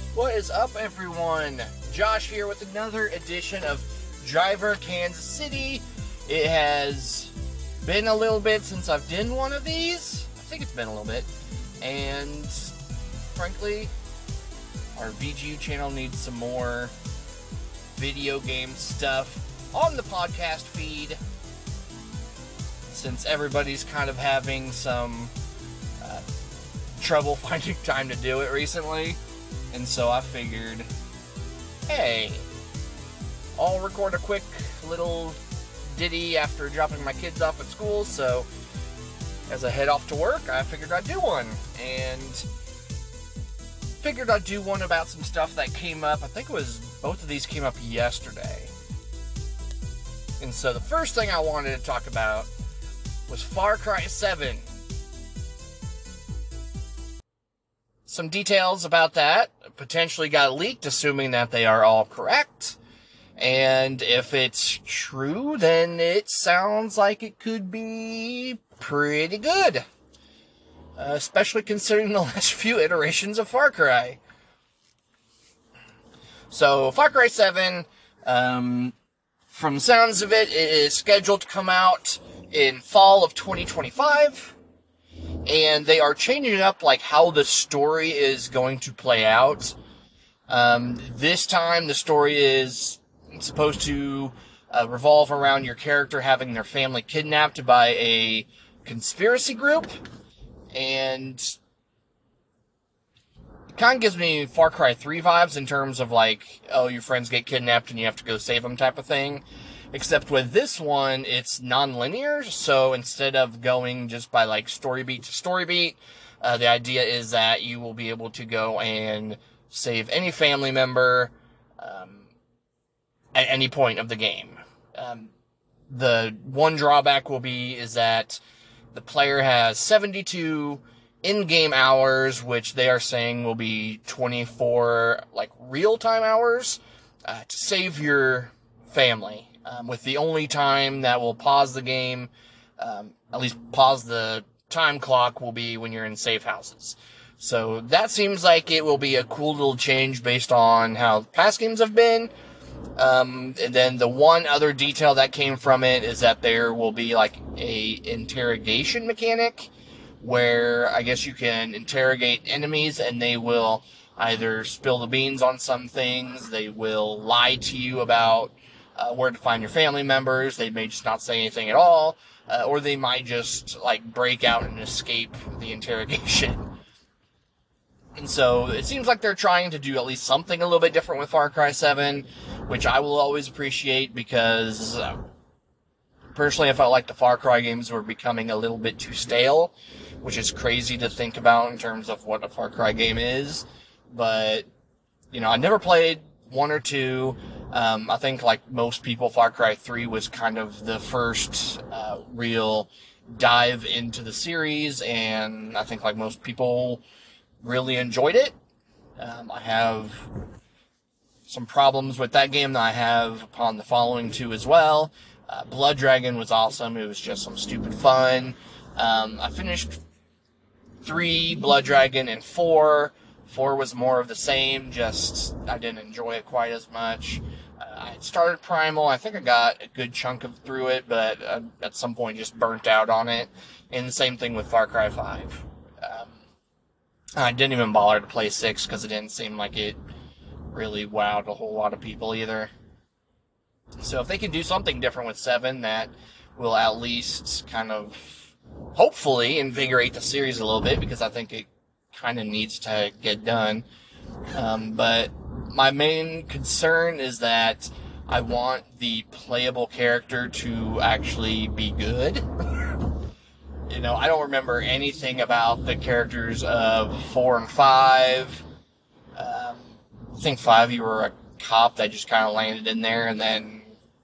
What is up, everyone? Josh here with another edition of Driver Kansas City. It has been a little bit since I've done one of these. I think it's been a little bit. And frankly, our VGU channel needs some more video game stuff on the podcast feed, since everybody's kind of having some trouble finding time to do it recently. And so I figured, hey, I'll record a quick little ditty after dropping my kids off at school, so as I head off to work, I figured I'd do one. And figured I'd do one about some stuff that came up. I think it was, both of these came up yesterday. And so the first thing I wanted to talk about was Far Cry 7. Some details about that potentially got leaked, assuming that they are all correct. And if it's true, then it sounds like it could be pretty good. Especially considering the last few iterations of Far Cry. So, Far Cry 7, from the sounds of it, it is scheduled to come out in fall of 2025. And they are changing up, like, how the story is going to play out. This time, the story is supposed to revolve around your character having their family kidnapped by a conspiracy group. And it kind of gives me Far Cry 3 vibes in terms of, like, oh, your friends get kidnapped and you have to go save them type of thing. Except with this one, it's non-linear, so instead of going just by, like, story beat to story beat, the idea is that you will be able to go and save any family member at any point of the game. The one drawback is that the player has 72 in-game hours, which they are saying will be 24, like, real-time hours, to save your family. With the only time that will pause the game, at least pause the time clock, will be when you're in safe houses. So that seems like it will be a cool little change based on how past games have been. And then the one other detail that came from it is that there will be, like, a interrogation mechanic where I guess you can interrogate enemies and they will either spill the beans on some things, they will lie to you about where to find your family members, they may just not say anything at all, or they might just, like, break out and escape the interrogation. And so it seems like they're trying to do at least something a little bit different with Far Cry 7, which I will always appreciate because personally I felt like the Far Cry games were becoming a little bit too stale, which is crazy to think about in terms of what a Far Cry game is. But, you know, I never played 1 or 2. I think, like most people, Far Cry 3 was kind of the first real dive into the series, and I think, like most people, really enjoyed it. I have some problems with that game that I have upon the following 2 as well. Blood Dragon was awesome. It was just some stupid fun. I finished 3, Blood Dragon, and 4. 4 was more of the same, just I didn't enjoy it quite as much. I started Primal. I think I got a good chunk through it, but at some point just burnt out on it. And the same thing with Far Cry 5. I didn't even bother to play 6 because it didn't seem like it really wowed a whole lot of people either. So if they can do something different with 7 that will at least kind of hopefully invigorate the series a little bit, because I think it kind of needs to get done. But my main concern is that I want the playable character to actually be good. You know, I don't remember anything about the characters of 4 and 5. I think 5 you were a cop that just kind of landed in there, and then,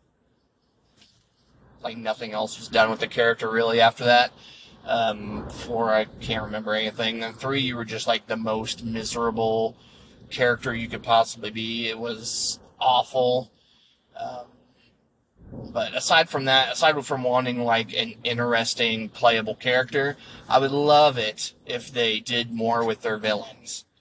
like, nothing else was done with the character really after that. 4, I can't remember anything. Then 3, you were just, like, the most miserable character you could possibly be. It was awful. But aside from that, aside from wanting, like, an interesting playable character, I would love it if they did more with their villains.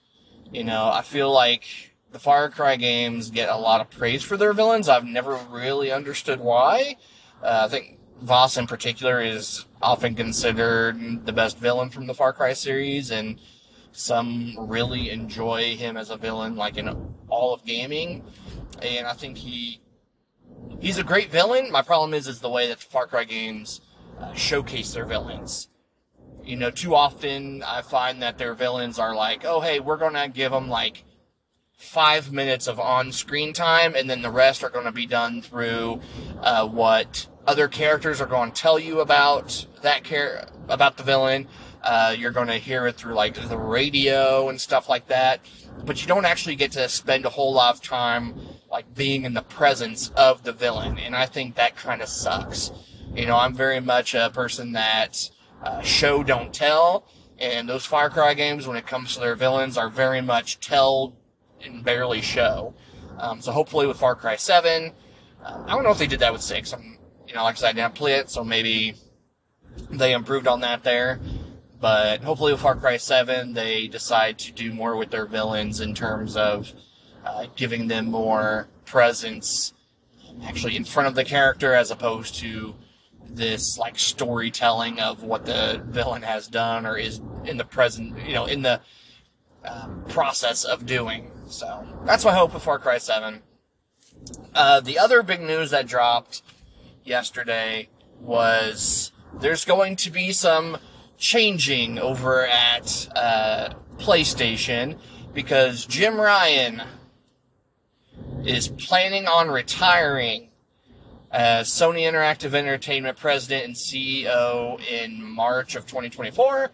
I feel like the Far Cry games get a lot of praise for their villains. I've never really understood why. I think Voss in particular is often considered the best villain from the Far Cry series, and some really enjoy him as a villain, like in all of gaming. And I think he's a great villain. My problem is the way that the Far Cry games showcase their villains. Too often I find that their villains are like, oh, hey, we're going to give them like 5 minutes of on-screen time, and then the rest are going to be done through what other characters are going to tell you about about the villain. You're going to hear it through like the radio and stuff like that, but you don't actually get to spend a whole lot of time like being in the presence of the villain, and I think that kind of sucks. I'm very much a person that show don't tell, and those Far Cry games, when it comes to their villains, are very much tell and barely show. So hopefully with Far Cry 7, I don't know if they did that with 6. Like I said, I didn't play it, so maybe they improved on that there. But hopefully with Far Cry 7, they decide to do more with their villains in terms of giving them more presence actually in front of the character, as opposed to this like storytelling of what the villain has done or is in the present, in the process of doing. So that's my hope with Far Cry 7. The other big news that dropped yesterday was there's going to be some changing over at PlayStation, because Jim Ryan is planning on retiring as Sony Interactive Entertainment president and CEO in March of 2024.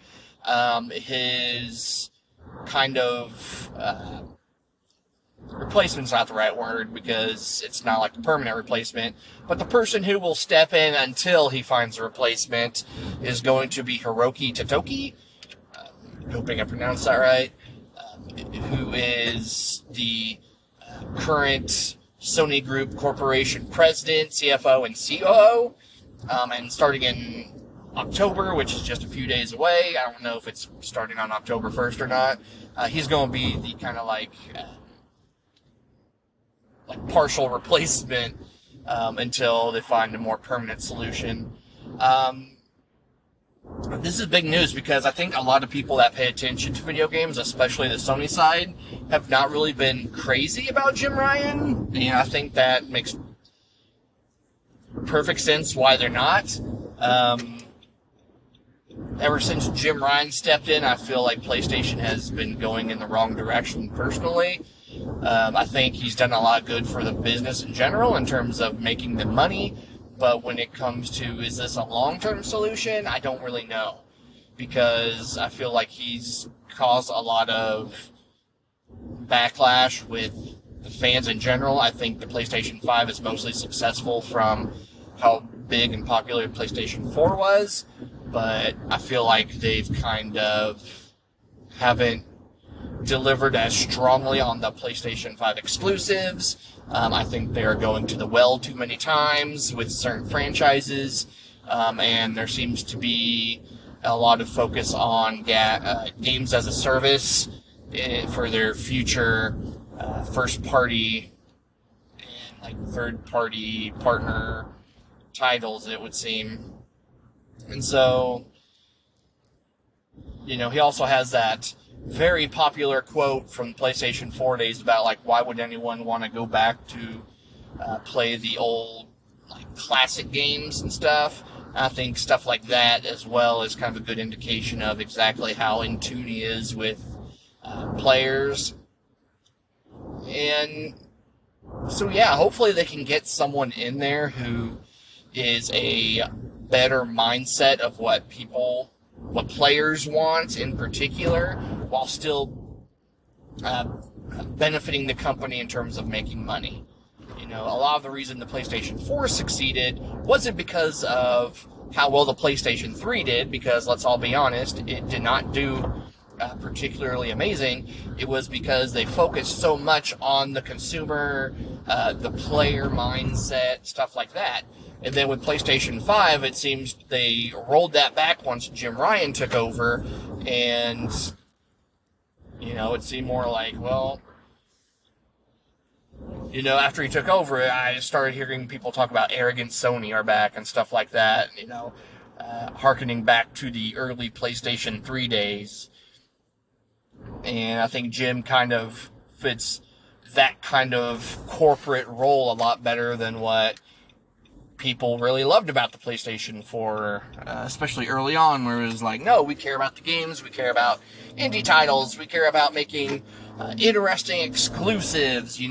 His kind of replacement's not the right word, because it's not like a permanent replacement, but the person who will step in until he finds a replacement is going to be Hiroki Totoki, hoping I pronounced that right, who is the current Sony Group Corporation president, CFO, and COO, and starting in October, which is just a few days away. I don't know if it's starting on October 1st or not. He's going to be the kind of like partial replacement until they find a more permanent solution. This is big news because I think a lot of people that pay attention to video games, especially the Sony side, have not really been crazy about Jim Ryan. And I think that makes perfect sense why they're not. Ever since Jim Ryan stepped in, I feel like PlayStation has been going in the wrong direction personally. I think he's done a lot of good for the business in general in terms of making them money. But when it comes to, is this a long-term solution? I don't really know. Because I feel like he's caused a lot of backlash with the fans in general. I think the PlayStation 5 is mostly successful from how big and popular PlayStation 4 was. But I feel like they've kind of haven't delivered as strongly on the PlayStation 5 exclusives. I think they're going to the well too many times with certain franchises, and there seems to be a lot of focus on games as a service for their future first-party and third-party partner titles, it would seem. And so, he also has that very popular quote from PlayStation 4 days about, why would anyone want to go back to play the old, classic games and stuff. I think stuff like that as well is kind of a good indication of exactly how in tune he is with players. And so, yeah, hopefully they can get someone in there who is a better mindset of what players want in particular, while still benefiting the company in terms of making money. A lot of the reason the PlayStation 4 succeeded wasn't because of how well the PlayStation 3 did, because let's all be honest, it did not do particularly amazing. It was because they focused so much on the consumer, the player mindset, stuff like that. And then with PlayStation 5, it seems they rolled that back once Jim Ryan took over, and It seemed more like, well, after he took over, I started hearing people talk about arrogant Sony are back and stuff like that, hearkening back to the early PlayStation 3 days. And I think Jim kind of fits that kind of corporate role a lot better than what people really loved about the PlayStation 4, especially early on, where it was like, no, we care about the games, we care about indie titles, we care about making interesting exclusives,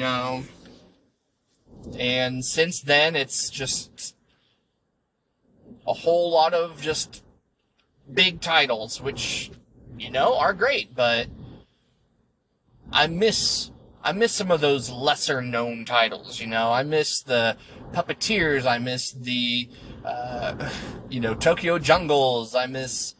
And since then, it's just a whole lot of just big titles, which, are great, but I miss some of those lesser known titles, I miss the Puppeteers, I miss the, Tokyo Jungles, I miss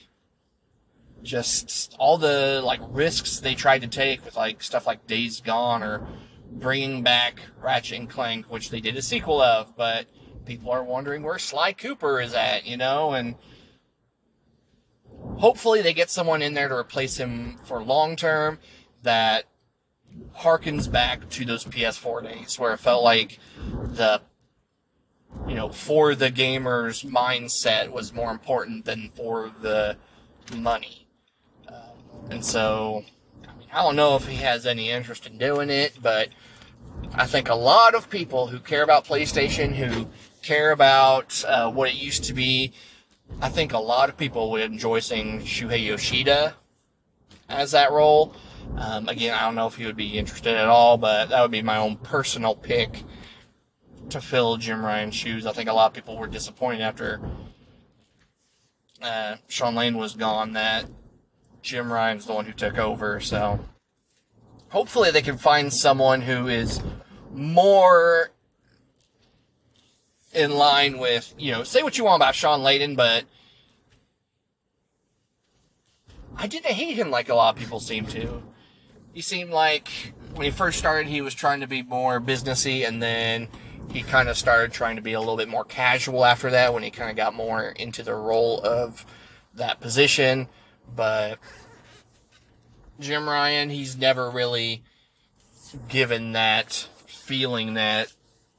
just all the, risks they tried to take with, stuff like Days Gone or bringing back Ratchet and Clank, which they did a sequel of, but people are wondering where Sly Cooper is at, and hopefully they get someone in there to replace him for long term that harkens back to those PS4 days where it felt like the, for the gamer's mindset was more important than for the money. And so, I don't know if he has any interest in doing it, but I think a lot of people who care about PlayStation, who care about what it used to be, I think a lot of people would enjoy seeing Shuhei Yoshida as that role. Again, I don't know if he would be interested at all, but that would be my own personal pick to fill Jim Ryan's shoes. I think a lot of people were disappointed after Sean Lane was gone that Jim Ryan's the one who took over, so hopefully they can find someone who is more in line with, say what you want about Sean Layden, but I didn't hate him like a lot of people seem to. He seemed like when he first started, he was trying to be more businessy, and then he kind of started trying to be a little bit more casual after that when he kind of got more into the role of that position. But Jim Ryan, he's never really given that feeling that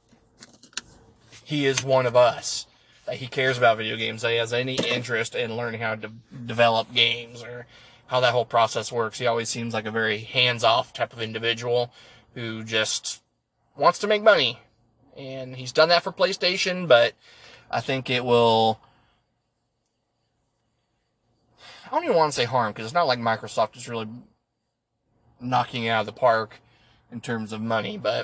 he is one of us, that he cares about video games, that he has any interest in learning how to develop games or how that whole process works. He always seems like a very hands-off type of individual who just wants to make money. And he's done that for PlayStation, but I think it will, I don't even want to say harm, because it's not like Microsoft is really knocking it out of the park in terms of money, but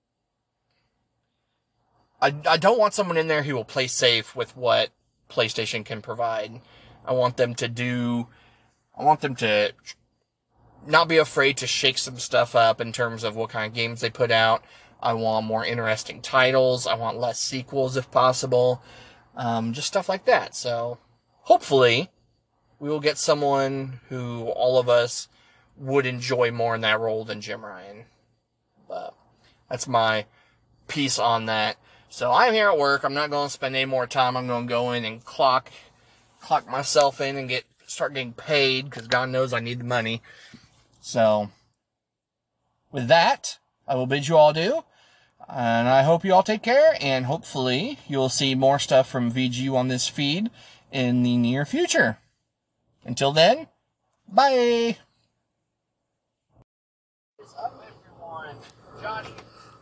I don't want someone in there who will play safe with what PlayStation can provide. I want them to not be afraid to shake some stuff up in terms of what kind of games they put out. I want more interesting titles. I want less sequels if possible. Just stuff like that. So hopefully we will get someone who all of us would enjoy more in that role than Jim Ryan. But that's my piece on that. So I'm here at work. I'm not going to spend any more time. I'm going to go in and clock myself in and start getting paid, because God knows I need the money. So with that, I will bid you all adieu. And I hope you all take care, and hopefully you'll see more stuff from VGU on this feed in the near future. Until then, bye! What's up, everyone? Johnny